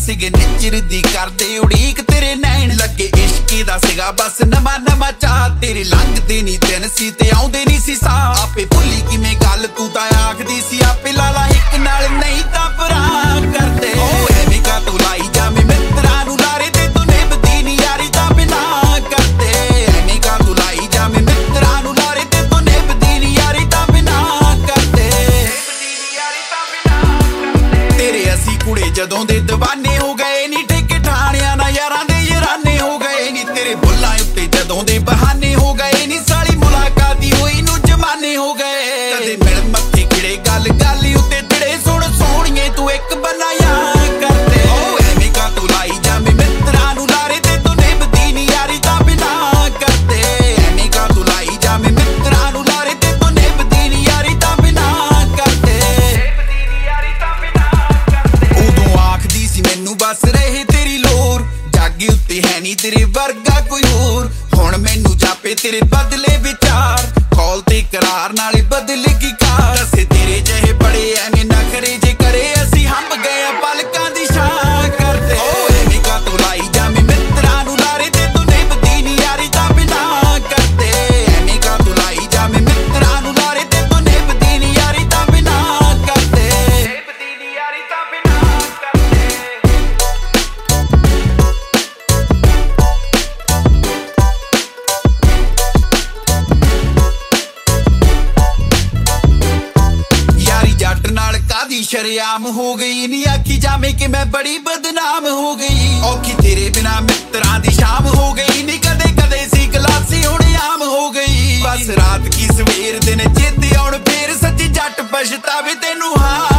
ਸੀਗੇ ਨਿਚਰਦੀ ਕਰਦੇ ਉਡੀਕ ਤੇਰੇ ਨੈਣ ਲੱਗੇ ਇਸ਼ਕੀ ਦਾ ਸੀਗਾ ਬਸ ਨਵਾਂ ਚਾਹ ਤੇਰੇ ਲੰਘਦੇ ਨਹੀਂ ਦਿਨ ਸੀ ਤੇ ਆਉਂਦੇ ਨਹੀਂ ਸੀ ਸਾਹ ਆਪੇ ਭੁੱਲੀ ਕਿਵੇਂ ਗੱਲ ਤੂੰ ਤਾਂ ਆਖਦੀ ਸੀ ਆਪੇ ਲਾਲਾ ਇੱਕ ਨਾਲ ਨਹੀਂ ਤਾਂ ਪਰਾਂ ਕਰਦੇ ਓ ਐਵੇਂ ਕਾ ਤੂੰ ਲਾਈ ਜਾਵੇਂ ਮਿੱਤਰਾਂ ਨੂੰ ਲਾਰੇ ਤੇ ਤੂੰ ਨਿਭਦੀ ਨਹੀਂ ਯਾਰੀ ਤਾਂ ਬਿਨਾ ਕਰਦੇ ਐਵੇਂ ਕਾ ਤੂੰ ਲਾਈ ਜਾਵੇਂ ਮਿੱਤਰਾਂ ਨੂੰ ਲਾਰੇ ਤੇ ਤੂੰ ਨਿਭਦੀ ਨਹੀਂ ਯਾਰੀ ਤਾਂ ਬਿਨਾ ਕਰਦੇ ਤੇਰੇ ਅਸੀਂ ਕੁੜੇ ਜਦੋਂ ਦੇ ਦੀਵਾਨੇ ਹੋ ਗਏ ਨੀ ਠੇਕੇ ਠਾਣਿਆਂ ਨਾਲ ਯਾਰਾਂ ਦੇ ਯਾਰਾਨੇ ਹੋ ਗਏ ਨੀ ਤੇਰੇ ਬੁੱਲਾਂ ਉੱਤੇ ਜਦੋਂ ਦੇ ਬਹਾਨੇ ਹੋ ਗਏ ਨੀ ਸਾਲੀ ਮੁਲਾਕਾਤ ਹੀ ਹੋਈ ਨੂੰ ਜਮਾਨੇ ਹੋ ਗਏ ਕਦੇ ਮਿਲ ਮੱਥੇ ਖਿੜੇ ਗੱਲ ਉੱਤੇ ਤੇਰੇ ਸੁਣ ਸੋਹਣੀਏ ਤੂੰ ਇੱਕ ਬਣਾਇਆ ਕਰਦੇ ਓ ਐਵੇਂ ਕਾ ਤੂੰ ਲਾਈ ਜਾਵੇਂ ਮਿੱਤਰਾਂ ਨੂੰ ਲਾਰੇ ਤੇ ਤੂੰ ਨਿਭਦੀ ਨਹੀਂ ਯਾਰੀ ਤਾਂ ਬਿਨਾ ਕਰਦੇ ਐਵੇਂ ਕਾ ਤੂੰ ਲਾਈ ਜਾਵੇਂ ਮਿੱਤਰਾਂ ਨੂੰ ਲਾਰੇ ਤੇ ਤੂੰ ਨਿਭਦੀ ਨਹੀਂ ਯਾਰੀ ਤਾਂ ਬਿਨਾ ਕਰਦੇ ਉਦੋਂ ਆਖਦੀ ਸੀ ਮੈਨੂੰ ਬਸ ਰਹੇ ਤੇਰੀ ਲੋਰ ਜਾਗੀ ਉੱਤੇ ਹੈ ਨਹੀਂ ਤੇਰੇ ਵਰਗਾ ਕੋਈ ਹੋਰ ਹੁਣ ਮੈਨੂੰ ਜਾਪੇ ਤੇਰੇ ਬਦਲੇ ਵਿਚਾਰ ਕਾਲ ਤੇ ਕਰਾਰ ਨਾਲੇ ਬਦਲੇ ਕੀ ਕਾਰ ਅਸੀਂ ਤੇਰੇ ਜਿਹੇ ਬੜੇ ਐਵੇਂ ਨਖਰੇ ਜੇ ਕਰੇ ਅਸੀਂ ਹੰਬ ਗਏ ਪਲਕਾਂ ਦੀ ਛਾਂ ਕਰਦੇ ਓ ਐਵੇਂ ਕਾ ਤੂੰ ਲਾਈ ਜਾਵੇਂ ਮਿੱਤਰਾਂ ਨੂੰ ਲਾਰੇ ਤੇ ਤੂੰ ਨਿਭਦੀ ਨਹੀਂ ਯਾਰੀ ਤਾਂ ਬਿਨਾ ਕਰਦੇ ਐਵੇਂ ਕਾ ਤੂੰ ਲਾਈ ਜਾਵੇਂ ਮਿੱਤਰਾਂ ਨੂੰ ਲਾਰੇ ਤੇ ਤੂੰ ਨਿਭਦੀ ਨਹੀਂ ਯਾਰੀ ਤਾਂ ਬਿਨਾ ਕਰਦੇ ਨਿਭਦੀ ਨਹੀਂ ਯਾਰੀ ਤਾਂ ਬਿਨਾ ਕਰਦੇ ਕਾਦੀ ਸ਼ਰਿਆਮ ਹੋ ਗਈ ਨੀ ਆਖੀ ਜਾਵੇਂ ਕਿ ਮੈਂ ਬੜੀ ਬਦਨਾਮ ਹੋ ਗਈ ਔਖੀ ਤੇਰੇ ਬਿਨਾ ਮਿੱਤਰਾਂ ਦੀ ਸ਼ਾਮ ਹੋ ਗਈ ਨੀ ਕਦੇ ਸੀ ਗਲਾਸੀ ਹੁਣ ਆਮ ਹੋ ਗਈ ਬਸ ਰਾਤ ਕੀ ਸਵੇਰ ਦਿਨ ਚੇਤੇ ਆਉਣ ਫੇਰ ਸੱਚੀ ਜੱਟ ਪਛਤਾਵੇ ਤੈਨੂੰ ਹਾਂ